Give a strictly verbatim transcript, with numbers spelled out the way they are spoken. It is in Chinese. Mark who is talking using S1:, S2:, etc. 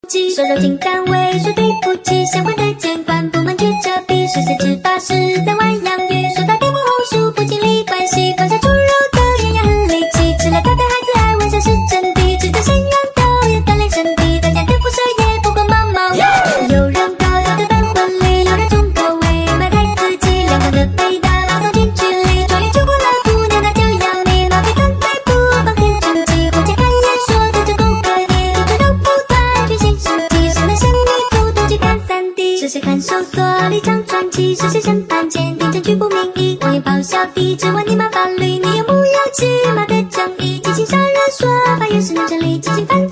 S1: 说肉尽甘为，说对不起，相关的监管部门举着笔，十四至八十在外养鱼，说到电木红薯不经理关系，放下猪肉的营养很离奇，吃了它的孩子爱玩才是真谛，吃着山羊豆也锻炼身体，大家的辐射也不管毛毛。有人高调的办婚礼，有人重口味买台自己，两方的回答马上近距离，终于求婚了姑娘，那就要你马屁团队不放天真气，婚前开业说的就够可以，一对肉蒲团举行实体，谁能像你不懂去看三 D， 是谁看守所里讲传奇，是谁审判鉴定证据不明义，网友咆哮地质问你骂法律，你有木有起码的正义，激情杀人说法院是能成立，激情犯